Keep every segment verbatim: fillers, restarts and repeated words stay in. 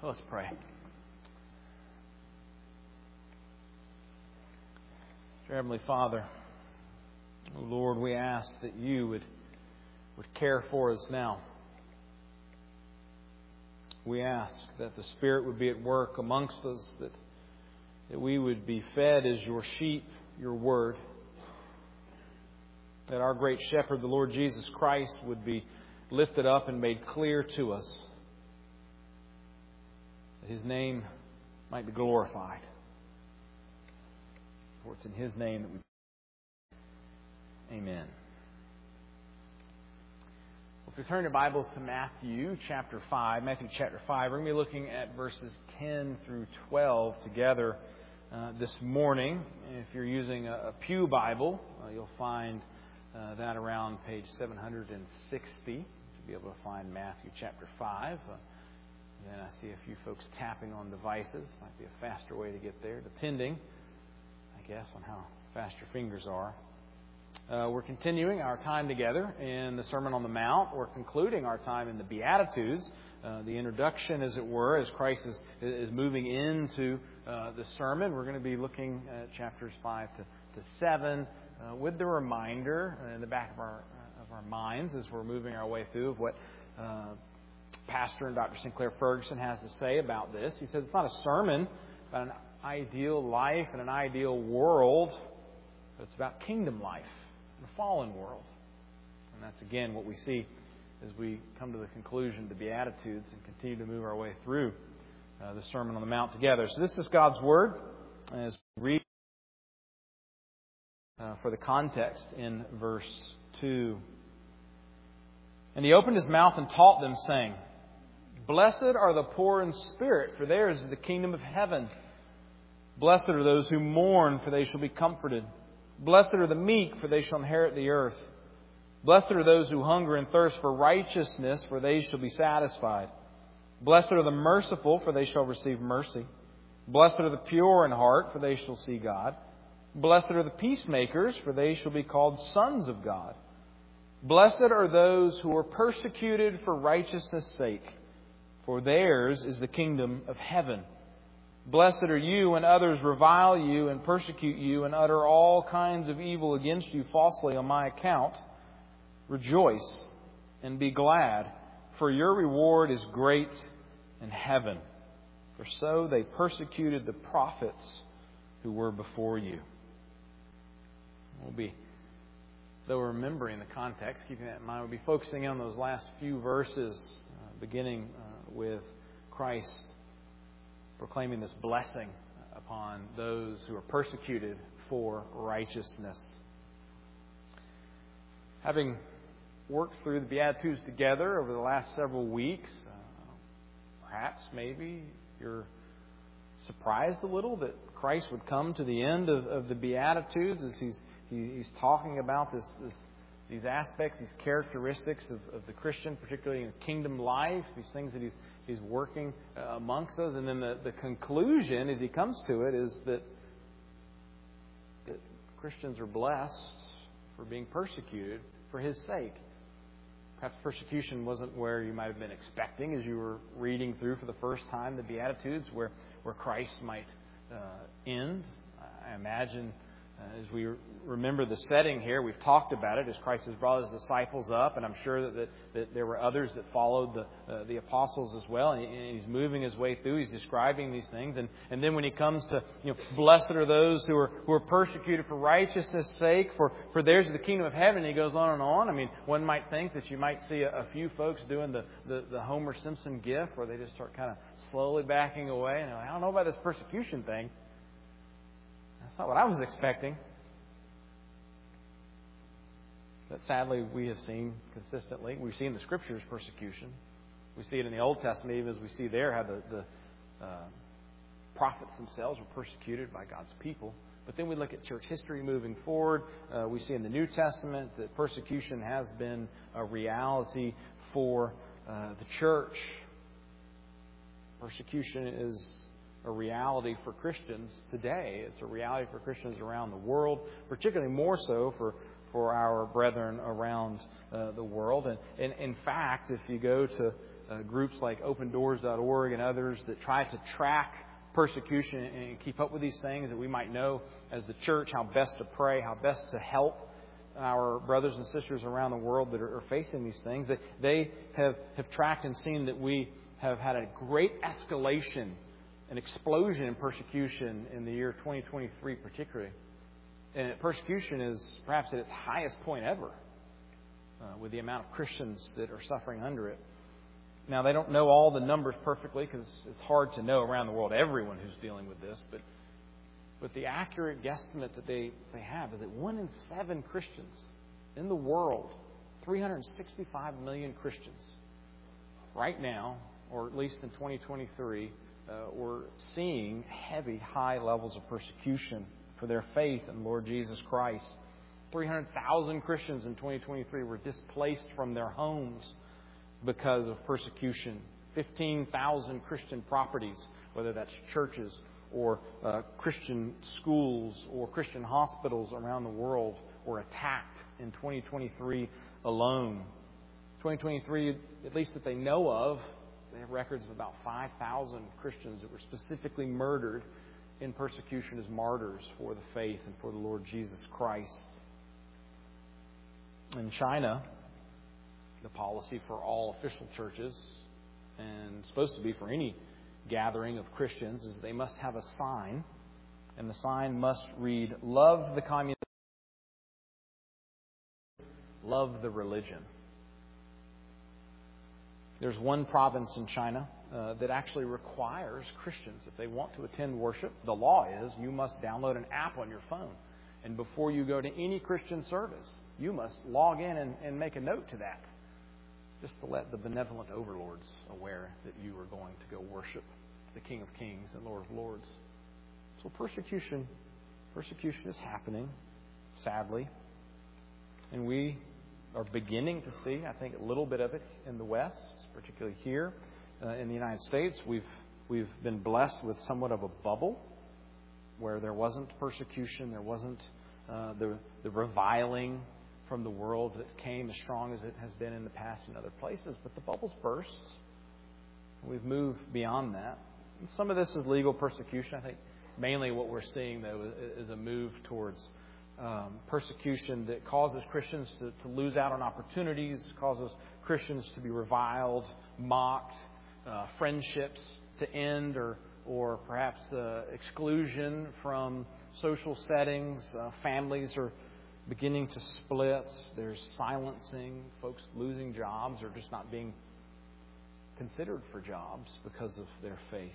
Let's pray. Dear Heavenly Father, oh Lord, we ask that you would, would care for us now. We ask that the Spirit would be at work amongst us, that, that we would be fed as your sheep, your word. That our great shepherd, the Lord Jesus Christ, would be lifted up and made clear to us. That His name might be glorified. For it's in His name that we pray. Amen. Well, if you turn your Bibles to Matthew chapter five, Matthew chapter five, we're going to be looking at verses ten through twelve together uh, this morning. If you're using a, a Pew Bible, uh, you'll find uh, that around page seven hundred sixty. You'll be able to find Matthew chapter five. Uh, and then I see a few folks tapping on devices. Might be a faster way to get there, depending, I guess, on how fast your fingers are. Uh, we're continuing our time together in the Sermon on the Mount. We're concluding our time in the Beatitudes, uh, the introduction, as it were, as Christ is, is moving into uh, the sermon. We're going to be looking at chapters five to, to seven uh, with the reminder in the back of our of our minds as we're moving our way through of what uh, Pastor and Doctor Sinclair Ferguson has to say about this. He says it's not a sermon about an ideal life and an ideal world, but it's about kingdom life in a fallen world. And that's, again, what we see as we come to the conclusion of the Beatitudes and continue to move our way through uh, the Sermon on the Mount together. So this is God's Word as we read uh, for the context in verse two. And He opened His mouth and taught them, saying, Blessed are the poor in spirit, for theirs is the kingdom of heaven. Blessed are those who mourn, for they shall be comforted. Blessed are the meek, for they shall inherit the earth. Blessed are those who hunger and thirst for righteousness, for they shall be satisfied. Blessed are the merciful, for they shall receive mercy. Blessed are the pure in heart, for they shall see God. Blessed are the peacemakers, for they shall be called sons of God. Blessed are those who are persecuted for righteousness' sake, for theirs is the kingdom of heaven. Blessed are you when others revile you and persecute you and utter all kinds of evil against you falsely on my account. Rejoice and be glad, for your reward is great in heaven. For so they persecuted the prophets who were before you. We'll be, though remembering the context, keeping that in mind, we'll be focusing on those last few verses, uh, beginning uh, with Christ proclaiming this blessing upon those who are persecuted for righteousness. Having worked through the Beatitudes together over the last several weeks, uh, perhaps maybe you're surprised a little that Christ would come to the end of, of the Beatitudes as He's he, He's talking about this, this these aspects, these characteristics of, of the Christian, particularly in kingdom life, these things that He's He's working uh, amongst those. And then the, the conclusion, as He comes to it, is that, that Christians are blessed for being persecuted for His sake. Perhaps persecution wasn't where you might have been expecting as you were reading through for the first time the Beatitudes, where, where Christ might uh, end. I imagine uh, as we remember the setting here, we've talked about it as Christ has brought His disciples up, and I'm sure that, that, that there were others that followed the uh, the apostles as well. And, he, and He's moving His way through. He's describing these things, and, and then when He comes to, you know, blessed are those who are who are persecuted for righteousness' sake, for for theirs is the kingdom of heaven. He goes on and on. I mean, one might think that you might see a, a few folks doing the, the the Homer Simpson gif, where they just start kind of slowly backing away, and they're like, I don't know about this persecution thing. That's not what I was expecting. But sadly, we have seen consistently, we've seen the Scriptures persecution. We see it in the Old Testament, even as we see there how the, the uh, prophets themselves were persecuted by God's people. But then we look at church history moving forward. Uh, we see in the New Testament that persecution has been a reality for uh, the church. Persecution is a reality for Christians today. It's a reality for Christians around the world, particularly more so for, for our brethren around uh, the world. And, and in fact, if you go to uh, groups like open doors dot org and others that try to track persecution and keep up with these things, that we might know as the church how best to pray, how best to help our brothers and sisters around the world that are facing these things. That they have, have tracked and seen that we have had a great escalation, an explosion in persecution in the year twenty twenty-three particularly. And persecution is perhaps at its highest point ever, uh, with the amount of Christians that are suffering under it. Now, they don't know all the numbers perfectly because it's hard to know around the world everyone who's dealing with this. But but the accurate guesstimate that they, they have is that one in seven Christians in the world, three hundred sixty-five million Christians, right now, or at least in twenty twenty-three, uh, we're seeing heavy, high levels of persecution for their faith in Lord Jesus Christ. three hundred thousand Christians in twenty twenty-three were displaced from their homes because of persecution. fifteen thousand Christian properties, whether that's churches or uh, Christian schools or Christian hospitals around the world, were attacked in twenty twenty-three alone. twenty twenty-three, at least that they know of, they have records of about five thousand Christians that were specifically murdered in persecution as martyrs for the faith and for the Lord Jesus Christ. In China, the policy for all official churches, and supposed to be for any gathering of Christians, is they must have a sign, and the sign must read, "Love the communist, love the religion." There's one province in China uh, that actually requires Christians, if they want to attend worship, the law is you must download an app on your phone. And before you go to any Christian service, you must log in and, and make a note to that, just to let the benevolent overlords aware that you are going to go worship the King of Kings and Lord of Lords. So persecution, persecution is happening, sadly. And we are beginning to see, I think, a little bit of it in the West, particularly here uh, in the United States. We've we've been blessed with somewhat of a bubble where there wasn't persecution, there wasn't uh, the the reviling from the world that came as strong as it has been in the past in other places. But the bubble's burst. We've moved beyond that. And some of this is legal persecution. I think mainly what we're seeing, though, is a move towards um, persecution that causes Christians to, to lose out on opportunities, causes Christians to be reviled, mocked, uh, friendships to end, or or perhaps uh, exclusion from social settings. Uh, families are beginning to split. There's silencing, folks losing jobs or just not being considered for jobs because of their faith.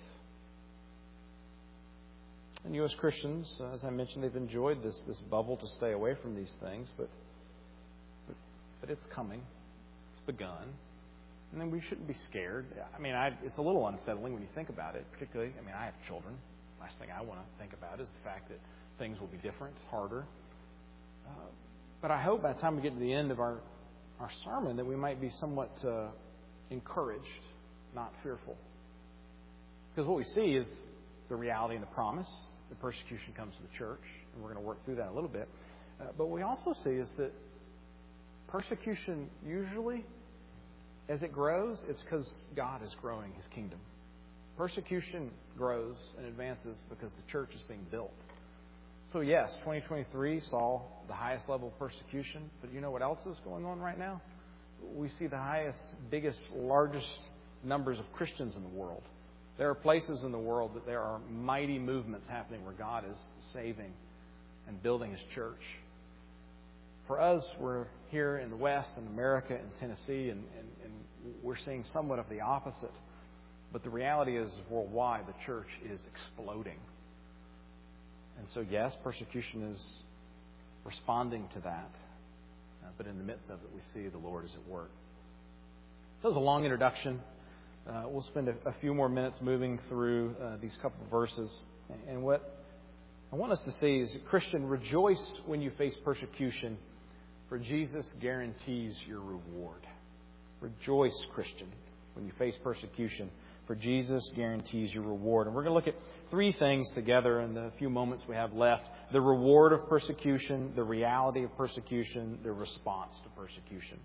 And U S Christians, uh, as I mentioned, they've enjoyed this this bubble to stay away from these things, but but, but it's coming. It's begun. And then we shouldn't be scared. I mean, I, it's a little unsettling when you think about it, particularly, I mean, I have children. Last thing I want to think about is the fact that things will be different, harder. Uh, but I hope by the time we get to the end of our, our sermon that we might be somewhat uh, encouraged, not fearful. Because what we see is the reality and the promise. The persecution comes to the church, and we're going to work through that a little bit. Uh, but what we also see is that persecution usually, as it grows, it's because God is growing His kingdom. Persecution grows and advances because the church is being built. So yes, twenty twenty-three saw the highest level of persecution, but you know what else is going on right now? We see the highest, biggest, largest numbers of Christians in the world. There are places in the world that there are mighty movements happening where God is saving and building His church. For us, we're here in the West, in America, in Tennessee, and, and, and we're seeing somewhat of the opposite. But the reality is, worldwide, the church is exploding. And so, yes, persecution is responding to that. Uh, but in the midst of it, we see the Lord is at work. So that was a long introduction. Uh, we'll spend a, a few more minutes moving through uh, these couple of verses. And what I want us to see is, Christian, rejoice when you face persecution, for Jesus guarantees your reward. Rejoice, Christian, when you face persecution, for Jesus guarantees your reward. And we're going to look at three things together in the few moments we have left. The reward of persecution, the reality of persecution, the response to persecution.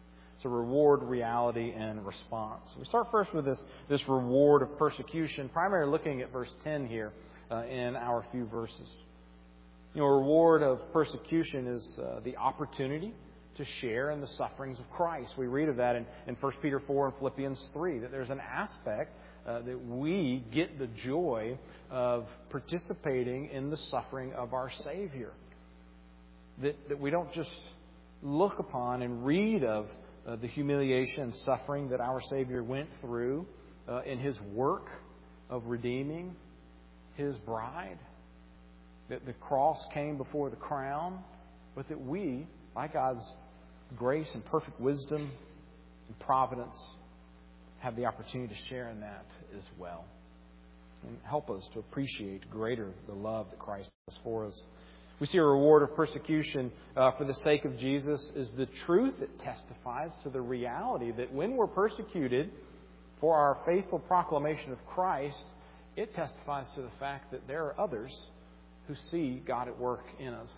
It's a reward, reality, and response. We start first with this, this reward of persecution, primarily looking at verse ten here uh, in our few verses. You know, a reward of persecution is uh, the opportunity to share in the sufferings of Christ. We read of that in, in First Peter four and Philippians three, that there's an aspect uh, that we get the joy of participating in the suffering of our Savior. That, that we don't just look upon and read of uh, the humiliation and suffering that our Savior went through uh, in His work of redeeming His bride. That the cross came before the crown, but that we, by God's grace and perfect wisdom and providence, have the opportunity to share in that as well. And help us to appreciate greater the love that Christ has for us. We see a reward of persecution uh, for the sake of Jesus is the truth. It testifies to the reality that when we're persecuted for our faithful proclamation of Christ, it testifies to the fact that there are others who see God at work in us.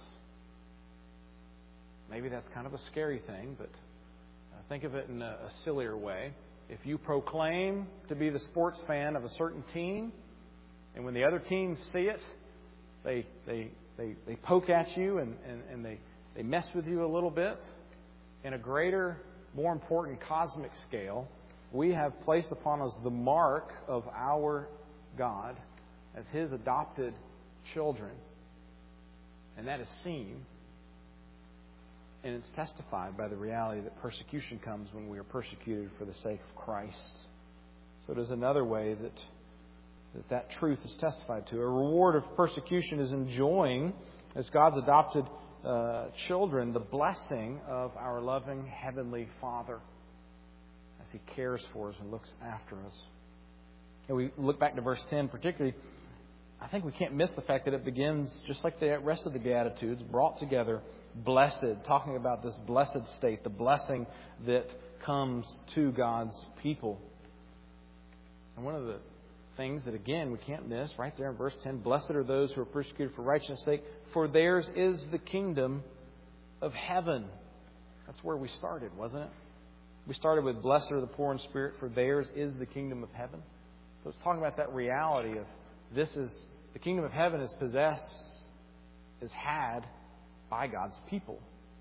Maybe that's kind of a scary thing, but think of it in a, a sillier way. If you proclaim to be the sports fan of a certain team, and when the other teams see it, they they they, they poke at you and, and, and they, they mess with you a little bit. In a greater, more important cosmic scale, we have placed upon us the mark of our God as His adopted children. And that is seen. And it's testified by the reality that persecution comes when we are persecuted for the sake of Christ. So it is another way that that, that truth is testified to. A reward of persecution is enjoying, as God's adopted uh, children, the blessing of our loving Heavenly Father as He cares for us and looks after us. And we look back to verse ten particularly. I think we can't miss the fact that it begins just like the rest of the Beatitudes, brought together, blessed, talking about this blessed state, the blessing that comes to God's people. And one of the things that, again, we can't miss right there in verse ten, blessed are those who are persecuted for righteousness' sake, for theirs is the kingdom of heaven. That's where we started, wasn't it? We started with blessed are the poor in spirit, for theirs is the kingdom of heaven. So it's talking about that reality of this is the kingdom of heaven is possessed, is had by God's people.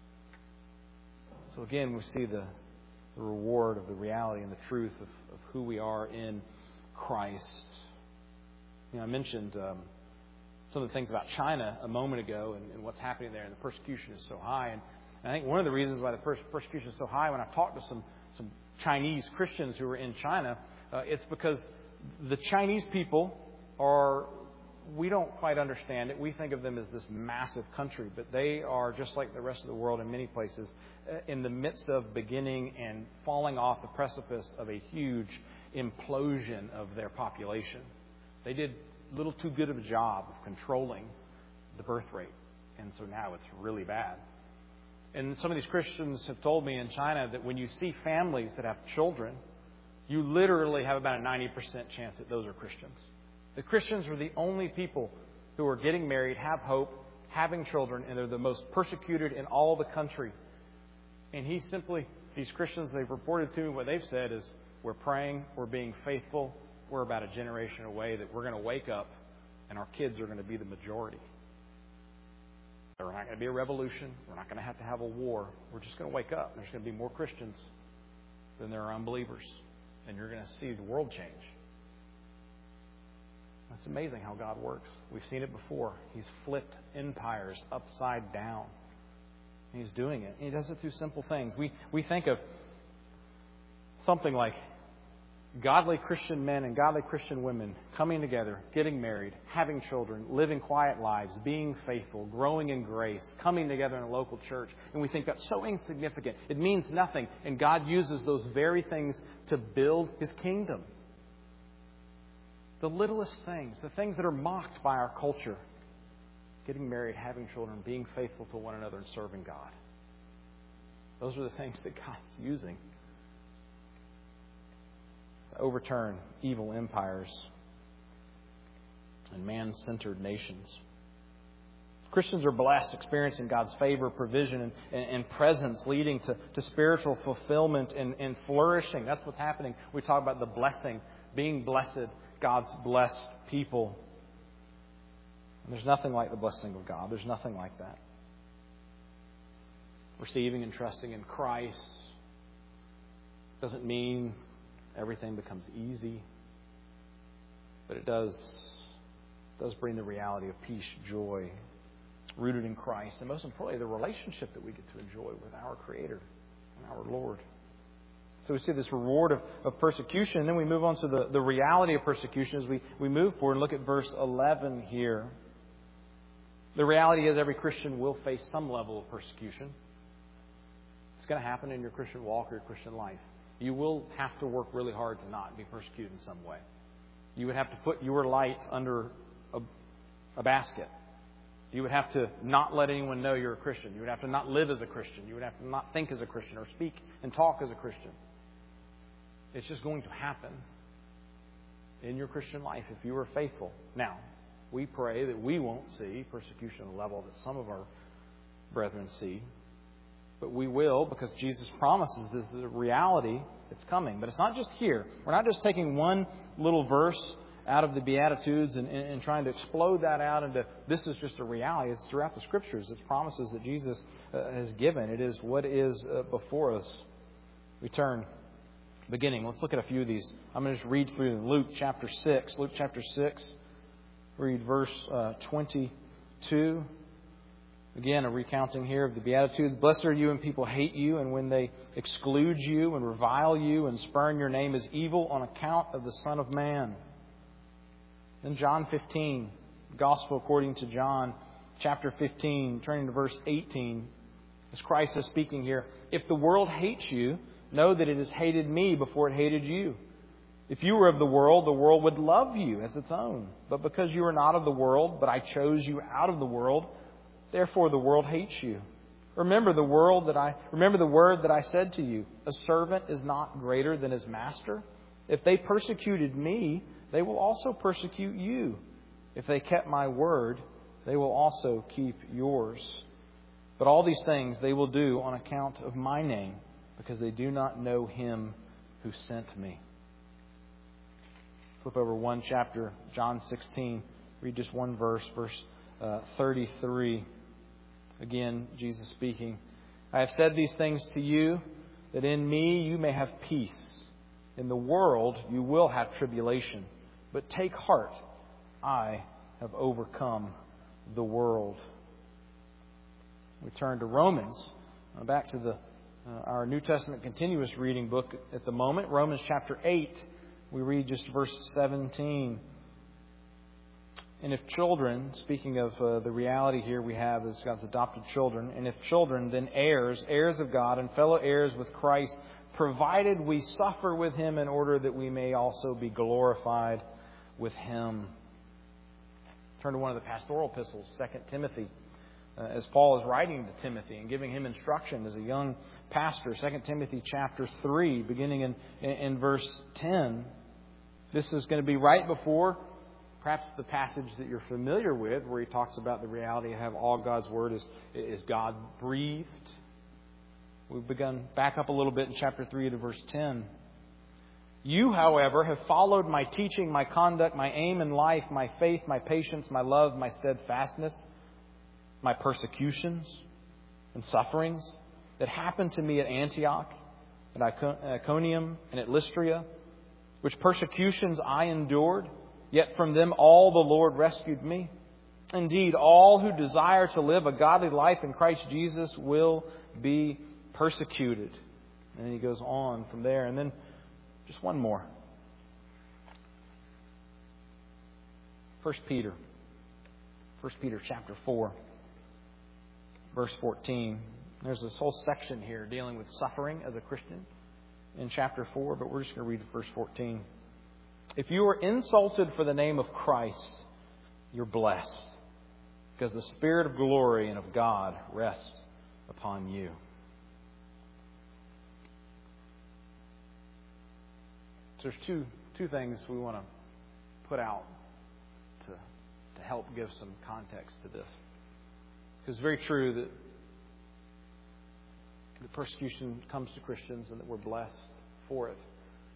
So again, we see the, the reward of the reality and the truth of, of who we are in Christ. You know, I mentioned um, some of the things about China a moment ago and, and what's happening there, and the persecution is so high. And, and I think one of the reasons why the pers- persecution is so high, when I've talked to some, some Chinese Christians who are in China, uh, it's because the Chinese people are, we don't quite understand it. We think of them as this massive country, but they are just like the rest of the world in many places, in the midst of beginning and falling off the precipice of a huge implosion of their population. They did a little too good of a job of controlling the birth rate, and so now it's really bad. And some of these Christians have told me in China that when you see families that have children, you literally have about a ninety percent chance that those are Christians. The Christians are the only people who are getting married, have hope, having children, and they're the most persecuted in all the country. And he simply, these Christians, they've reported to me, what they've said is, we're praying, we're being faithful, we're about a generation away that we're going to wake up and our kids are going to be the majority. There's not going to be a revolution. We're not going to have to have a war. We're just going to wake up. There's going to be more Christians than there are unbelievers. And you're going to see the world change. It's amazing how God works. We've seen it before. He's flipped empires upside down. And He's doing it. And He does it through simple things. We we think of something like godly Christian men and godly Christian women coming together, getting married, having children, living quiet lives, being faithful, growing in grace, coming together in a local church. And we think that's so insignificant. It means nothing. And God uses those very things to build His kingdom. The littlest things, the things that are mocked by our culture, getting married, having children, being faithful to one another, and serving God. Those are the things that God's using to overturn evil empires and man-centered nations. Christians are blessed, experiencing God's favor, provision, and, and, and presence, leading to, to spiritual fulfillment and, and flourishing. That's what's happening. We talk about the blessing, being blessed, God's blessed people. And there's nothing like the blessing of God. There's nothing like that. Receiving and trusting in Christ doesn't mean everything becomes easy, but it does, does bring the reality of peace, joy, rooted in Christ, and most importantly, the relationship that we get to enjoy with our Creator and our Lord. So we see this reward of, of persecution, and then we move on to the, the reality of persecution as we, we move forward and look at verse eleven here. The reality is every Christian will face some level of persecution. It's going to happen in your Christian walk or your Christian life. You will have to work really hard to not be persecuted in some way. You would have to put your light under a, a basket. You would have to not let anyone know you're a Christian. You would have to not live as a Christian. You would have to not think as a Christian or speak and talk as a Christian. It's just going to happen in your Christian life if you are faithful. Now, we pray that we won't see persecution at the level that some of our brethren see. But we will, because Jesus promises this is a reality that's coming. But it's not just here. We're not just taking one little verse out of the Beatitudes and, and, and trying to explode that out into this is just a reality. It's throughout the Scriptures. It's promises that Jesus uh, has given. It is what is uh, before us. We turn beginning. Let's look at a few of these. I'm going to just read through Luke chapter six. Luke chapter six, read verse uh, twenty-two. Again, a recounting here of the Beatitudes. Blessed are you when people hate you, and when they exclude you and revile you and spurn your name as evil on account of the Son of Man. Then John fifteen, Gospel according to John, chapter fifteen, turning to verse eighteen, as Christ is speaking here. If the world hates you, know that it has hated me before it hated you. If you were of the world, the world would love you as its own. But because you are not of the world, but I chose you out of the world, therefore the world hates you. Remember the world that I remember the word that I said to you. A servant is not greater than his master. If they persecuted me, they will also persecute you. If they kept my word, they will also keep yours. But all these things they will do on account of my name, because they do not know him who sent me. Flip over one chapter, John sixteen. Read just one verse, verse uh, thirty-three. Again, Jesus speaking. I have said these things to you, that in me you may have peace. In the world you will have tribulation. But take heart, I have overcome the world. We turn to Romans. Back to the uh, our New Testament continuous reading book at the moment. Romans chapter eight. We read just verse seventeen. And if children, speaking of uh, the reality here we have as God's adopted children, and if children, then heirs, heirs of God and fellow heirs with Christ, provided we suffer with Him in order that we may also be glorified with Him. Turn to one of the pastoral epistles, Second Timothy. Uh, as Paul is writing to Timothy and giving him instruction as a young pastor, Second Timothy chapter three, beginning in, in, in verse ten. This is going to be right before perhaps the passage that you're familiar with, where he talks about the reality of how all God's Word is, is God-breathed. We've begun back up a little bit in chapter three to verse ten. You, however, have followed my teaching, my conduct, my aim in life, my faith, my patience, my love, my steadfastness, my persecutions and sufferings that happened to me at Antioch, at Iconium, and at Lystra, which persecutions I endured, yet from them all the Lord rescued me. Indeed, all who desire to live a godly life in Christ Jesus will be persecuted. And then he goes on from there. And then just one more. First Peter. First Peter chapter four. Verse fourteen. There's this whole section here dealing with suffering as a Christian in chapter four, but we're just going to read verse fourteen. If you are insulted for the name of Christ, you're blessed, because the Spirit of glory and of God rests upon you. So there's two two things we want to put out to, to help give some context to this. Because it's very true that the persecution comes to Christians and that we're blessed for it.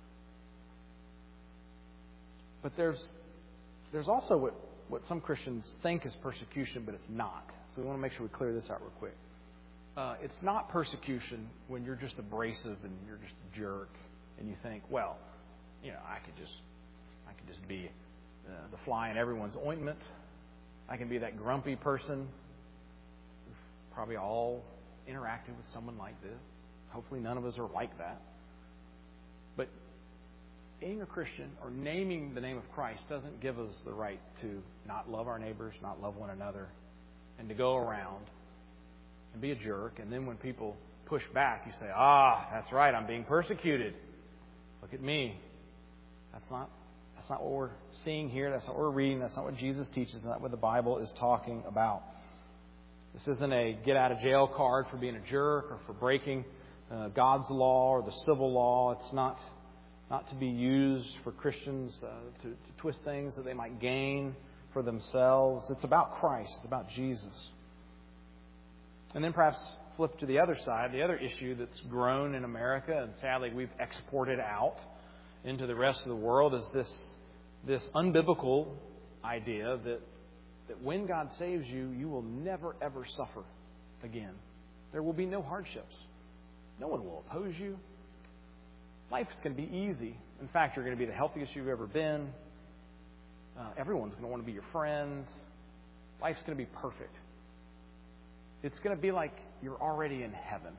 But there's there's also what, what some Christians think is persecution, but it's not. So we want to make sure we clear this out real quick. Uh, it's not persecution when you're just abrasive and you're just a jerk and you think, well, you know, I could just I could just be uh, the fly in everyone's ointment. I can be that grumpy person. We've probably all interacted with someone like this. Hopefully none of us are like that. But being a Christian or naming the name of Christ doesn't give us the right to not love our neighbors, not love one another, and to go around and be a jerk. And then when people push back, you say, ah, that's right, I'm being persecuted. Look at me. That's not that's not what we're seeing here. That's not what we're reading. That's not what Jesus teaches. That's not what the Bible is talking about. This isn't a get-out-of-jail card for being a jerk or for breaking uh, God's law or the civil law. It's not not to be used for Christians uh, to, to twist things that they might gain for themselves. It's about Christ. It's about Jesus. And then perhaps flip to the other side, the other issue that's grown in America, and sadly we've exported out into the rest of the world, is this, this unbiblical idea that, that when God saves you, you will never, ever suffer again. There will be no hardships. No one will oppose you. Life's going to be easy. In fact, you're going to be the healthiest you've ever been. Uh, everyone's going to want to be your friend. Life's going to be perfect. It's going to be like you're already in heaven.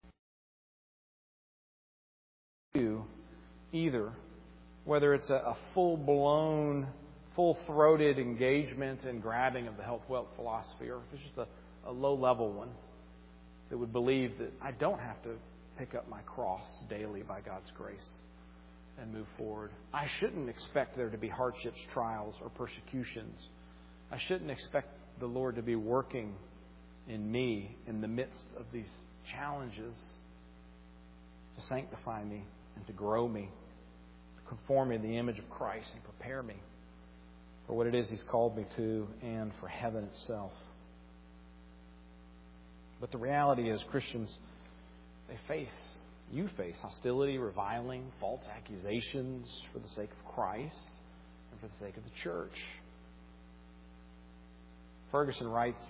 You, either, whether it's a, a full-blown, full-throated engagement and grabbing of the health wealth philosophy, or if it's just a, a low-level one that would believe that I don't have to pick up my cross daily by God's grace and move forward. I shouldn't expect there to be hardships, trials, or persecutions. I shouldn't expect the Lord to be working in me in the midst of these challenges to sanctify me and to grow me, to conform me to the image of Christ and prepare me for what it is He's called me to and for heaven itself. But the reality is, Christians, they face, you face hostility, reviling, false accusations for the sake of Christ and for the sake of the church. Ferguson writes,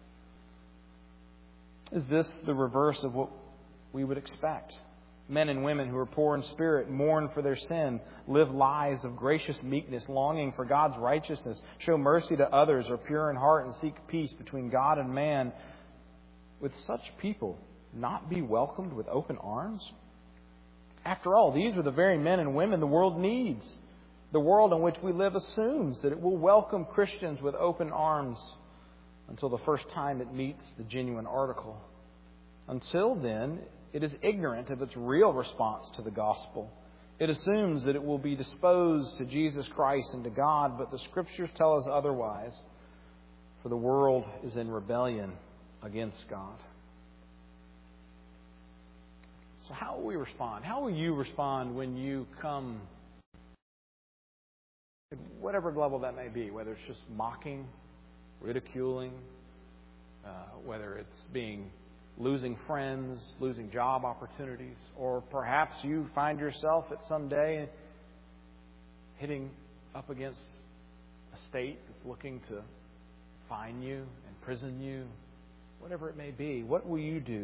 is this the reverse of what we would expect? Men and women who are poor in spirit, mourn for their sin, live lives of gracious meekness, longing for God's righteousness, show mercy to others, are pure in heart, and seek peace between God and man. Would such people not be welcomed with open arms? After all, these are the very men and women the world needs. The world in which we live assumes that it will welcome Christians with open arms until the first time it meets the genuine article. Until then, it is ignorant of its real response to the gospel. It assumes that it will be disposed to Jesus Christ and to God, but the Scriptures tell us otherwise, for the world is in rebellion against God. So how will we respond? How will you respond when you come, at whatever level that may be, whether it's just mocking, ridiculing, uh, whether it's being losing friends, losing job opportunities, or perhaps you find yourself at some day hitting up against a state that's looking to fine you, imprison you, whatever it may be. What will you do?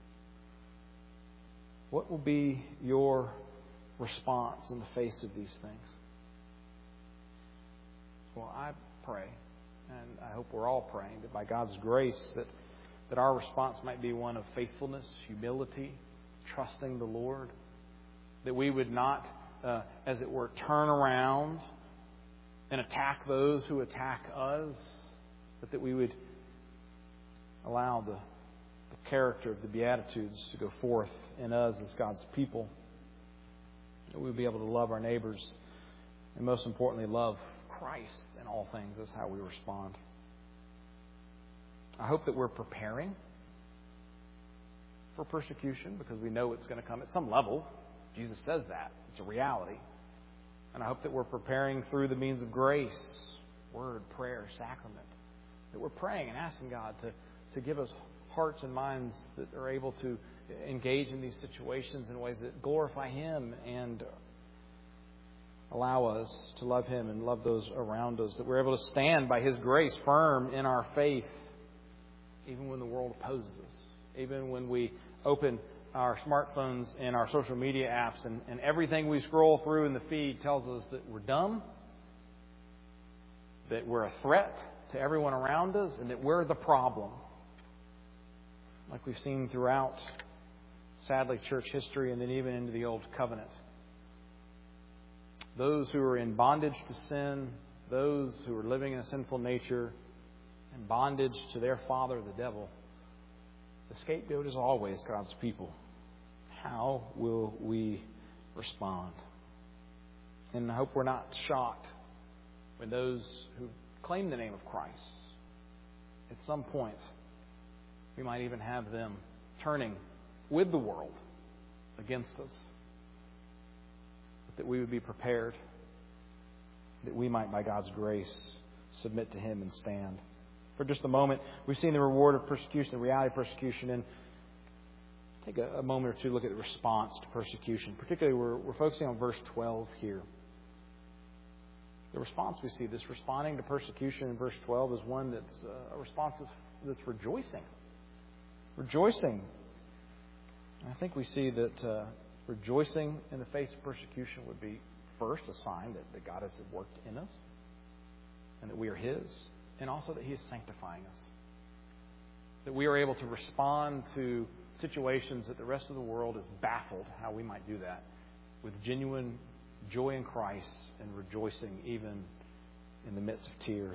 What will be your response in the face of these things? Well, I pray, and I hope we're all praying, that by God's grace that, that our response might be one of faithfulness, humility, trusting the Lord. That we would not, uh, as it were, turn around and attack those who attack us, but that we would allow the the character of the Beatitudes to go forth in us as God's people. That we would be able to love our neighbors and, most importantly, love Christ in all things. That's how we respond. I hope that we're preparing for persecution because we know it's going to come at some level. Jesus says that. It's a reality. And I hope that we're preparing through the means of grace, word, prayer, sacrament. That we're praying and asking God to to give us hearts and minds that are able to engage in these situations in ways that glorify Him and allow us to love Him and love those around us. That we're able to stand by His grace firm in our faith, even when the world opposes us. Even when we open our smartphones and our social media apps and, and everything we scroll through in the feed tells us that we're dumb, that we're a threat to everyone around us, and that we're the problem. Like we've seen throughout, sadly, church history and then even into the Old Covenant. Those who are in bondage to sin, those who are living in a sinful nature, in bondage to their father, the devil, the scapegoat is always God's people. How will we respond? And I hope we're not shocked when those who claim the name of Christ, at some point, we might even have them turning with the world against us. But that we would be prepared, that we might, by God's grace, submit to Him and stand. For just a moment, we've seen the reward of persecution, the reality of persecution, and take a, a moment or two to look at the response to persecution. Particularly, we're, we're focusing on verse twelve here. The response we see, this responding to persecution in verse twelve, is one that's uh, a response that's, that's rejoicing. Rejoicing. And I think we see that uh, rejoicing in the face of persecution would be, first, a sign that, that God has worked in us and that we are His, and also that He is sanctifying us. That we are able to respond to situations that the rest of the world is baffled how we might do that, with genuine joy in Christ and rejoicing even in the midst of tears.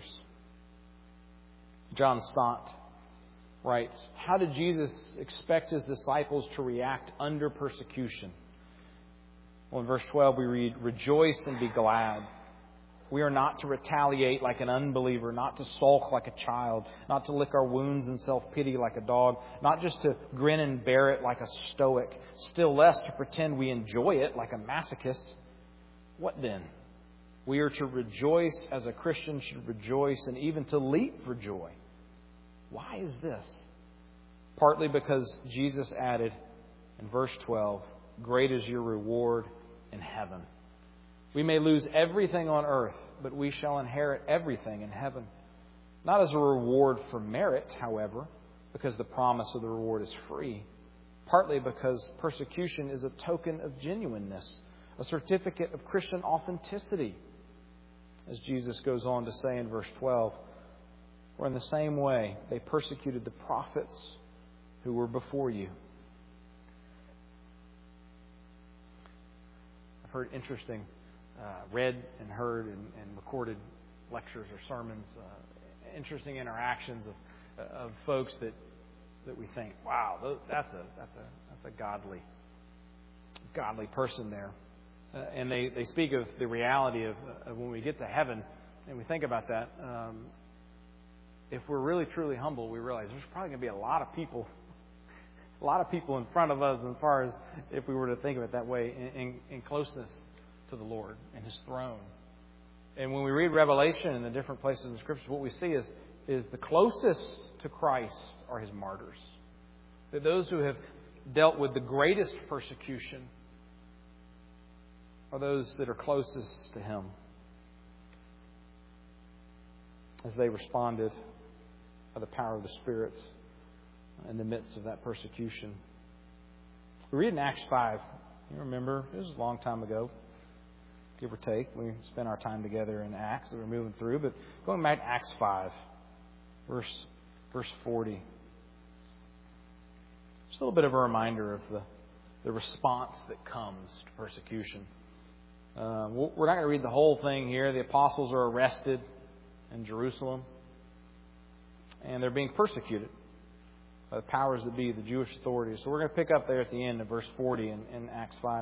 John Stott writes, how did Jesus expect His disciples to react under persecution? Well, in verse twelve we read, rejoice and be glad. We are not to retaliate like an unbeliever, not to sulk like a child, not to lick our wounds in self-pity like a dog, not just to grin and bear it like a stoic, still less to pretend we enjoy it like a masochist. What then? We are to rejoice as a Christian should rejoice, and even to leap for joy. Why is this? Partly because Jesus added in verse twelve, great is your reward in heaven. We may lose everything on earth, but we shall inherit everything in heaven. Not as a reward for merit, however, because the promise of the reward is free. Partly because persecution is a token of genuineness, a certificate of Christian authenticity. As Jesus goes on to say in verse twelve, for in the same way they persecuted the prophets who were before you. I've heard interesting Uh, read and heard and, and recorded lectures or sermons, uh, interesting interactions of of folks that that we think, wow, that's a that's a that's a godly godly person there, uh, and they, they speak of the reality of, of when we get to heaven and we think about that. Um, if we're really truly humble, we realize there's probably going to be a lot of people, a lot of people in front of us, as far as if we were to think of it that way, in, in, in closeness to the Lord and His throne. And when we read Revelation and the different places in the Scriptures, what we see is, is the closest to Christ are His martyrs. That those who have dealt with the greatest persecution are those that are closest to Him, as they responded by the power of the Spirit in the midst of that persecution. We read in Acts five. You remember, it was a long time ago, give or take. We spent our time together in Acts that we're moving through. But going back to Acts five, verse, verse forty. Just a little bit of a reminder of the, the response that comes to persecution. Uh, we're not going to read the whole thing here. The apostles are arrested in Jerusalem, and they're being persecuted by the powers that be, the Jewish authorities. So we're going to pick up there at the end of verse forty in, in Acts five.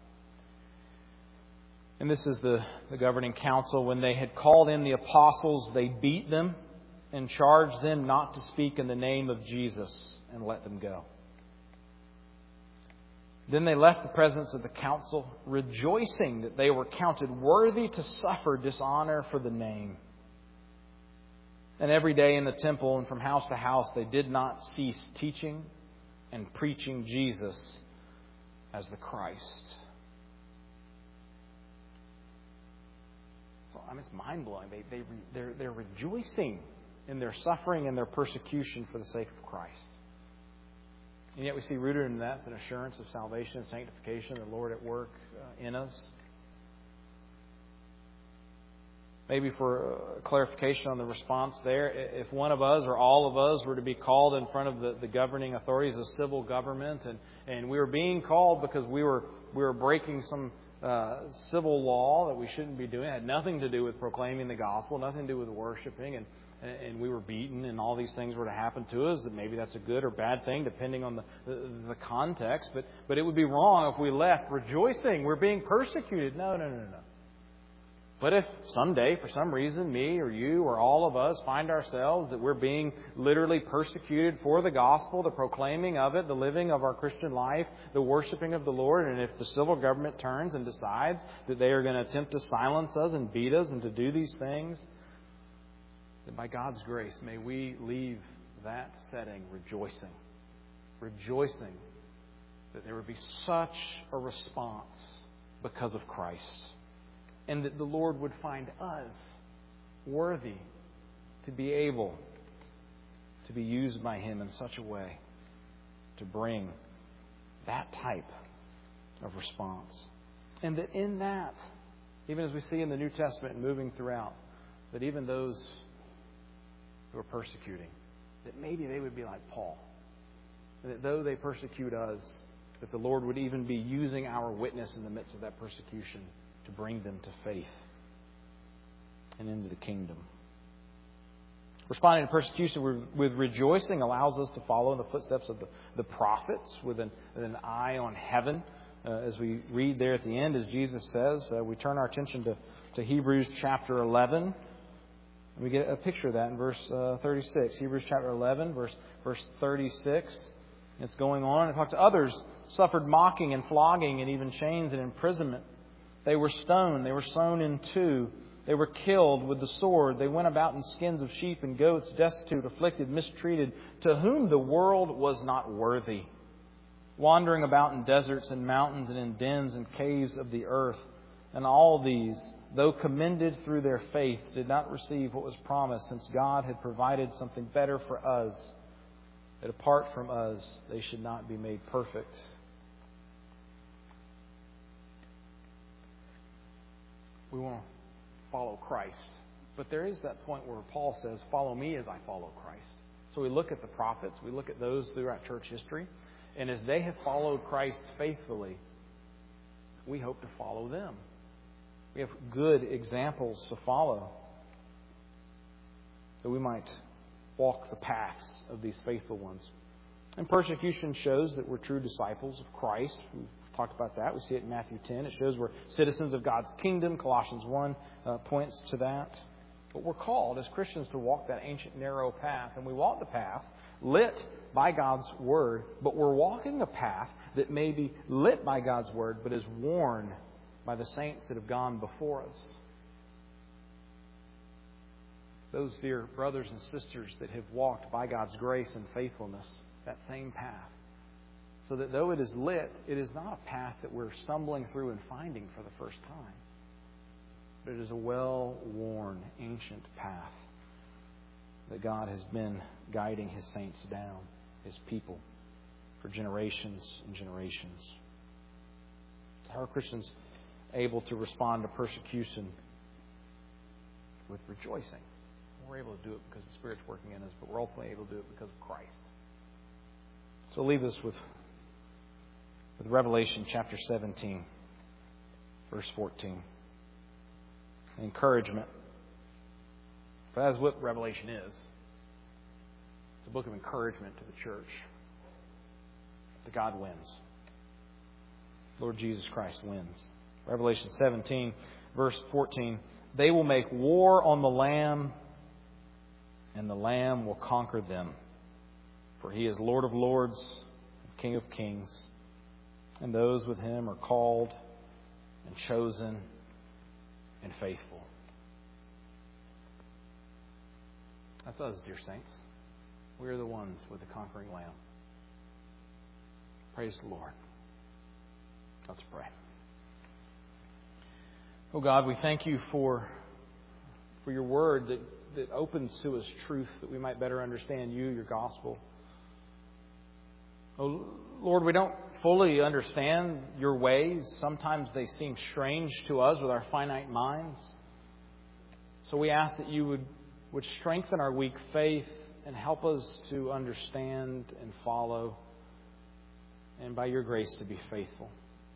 And this is the, the governing council. When they had called in the apostles, they beat them and charged them not to speak in the name of Jesus, and let them go. Then they left the presence of the council, rejoicing that they were counted worthy to suffer dishonor for the name. And every day in the temple and from house to house, they did not cease teaching and preaching Jesus as the Christ. So, I mean, it's mind-blowing. They, they, they're, they're rejoicing in their suffering and their persecution for the sake of Christ. And yet we see rooted in that an assurance of salvation and sanctification, the Lord at work uh, in us. Maybe for clarification on the response there, if one of us or all of us were to be called in front of the, the governing authorities of civil government, and, and we were being called because we were we were breaking some uh, civil law that we shouldn't be doing, it had nothing to do with proclaiming the gospel, nothing to do with worshiping, and and we were beaten, and all these things were to happen to us, that maybe that's a good or bad thing, depending on the, the, the context. But but it would be wrong if we left rejoicing. We're being persecuted. No, no, no, no. But if someday, for some reason, me or you or all of us find ourselves that we're being literally persecuted for the gospel, the proclaiming of it, the living of our Christian life, the worshiping of the Lord, and if the civil government turns and decides that they are going to attempt to silence us and beat us and to do these things, then by God's grace, may we leave that setting rejoicing. Rejoicing that there would be such a response because of Christ. And that the Lord would find us worthy to be able to be used by Him in such a way to bring that type of response. And that in that, even as we see in the New Testament and moving throughout, that even those who are persecuting, that maybe they would be like Paul. That though they persecute us, that the Lord would even be using our witness in the midst of that persecution to bring them to faith and into the kingdom. Responding to persecution with rejoicing allows us to follow in the footsteps of the, the prophets with an, with an eye on heaven. Uh, as we read there at the end, as Jesus says, uh, we turn our attention to, to Hebrews chapter eleven. And we get a picture of that in verse uh, thirty-six. Hebrews chapter eleven, verse, verse thirty-six. It's going on. It talks to others suffered mocking and flogging and even chains and imprisonment. They were stoned. They were sown in two. They were killed with the sword. They went about in skins of sheep and goats, destitute, afflicted, mistreated, to whom the world was not worthy, wandering about in deserts and mountains and in dens and caves of the earth. And all these, though commended through their faith, did not receive what was promised, since God had provided something better for us, that apart from us they should not be made perfect. We want to follow Christ. But there is that point where Paul says, follow me as I follow Christ. So we look at the prophets, we look at those throughout church history, and as they have followed Christ faithfully, we hope to follow them. We have good examples to follow, that we might walk the paths of these faithful ones. And persecution shows that we're true disciples of Christ. We've talked about that. We see it in Matthew ten. It shows we're citizens of God's kingdom. Colossians one uh, points to that. But we're called as Christians to walk that ancient narrow path. And we walk the path lit by God's Word. But we're walking a path that may be lit by God's Word, but is worn by the saints that have gone before us. Those dear brothers and sisters that have walked by God's grace and faithfulness, that same path. So that though it is lit, it is not a path that we're stumbling through and finding for the first time. But it is a well-worn, ancient path that God has been guiding His saints down, His people, for generations and generations. How are Christians able to respond to persecution with rejoicing? We're able to do it because the Spirit's working in us, but we're ultimately able to do it because of Christ. So I'll leave us with with Revelation chapter seventeen, verse fourteen. Encouragement. But that's what Revelation is. It's a book of encouragement to the church. That God wins. Lord Jesus Christ wins. Revelation seventeen, verse fourteen. They will make war on the Lamb, and the Lamb will conquer them. For He is Lord of lords, King of kings. And those with Him are called and chosen and faithful. That's us, dear saints. We are the ones with the conquering Lamb. Praise the Lord. Let's pray. Oh God, we thank you for, for your word that, that opens to us truth that we might better understand you, your gospel. Oh Lord, we don't fully understand your ways. Sometimes they seem strange to us with our finite minds. So we ask that you would, would strengthen our weak faith and help us to understand and follow, and by your grace to be faithful.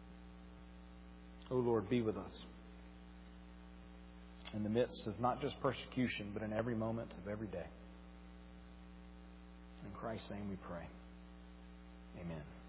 Oh Lord, be with us in the midst of not just persecution, but in every moment of every day. In Christ's name we pray. Amen.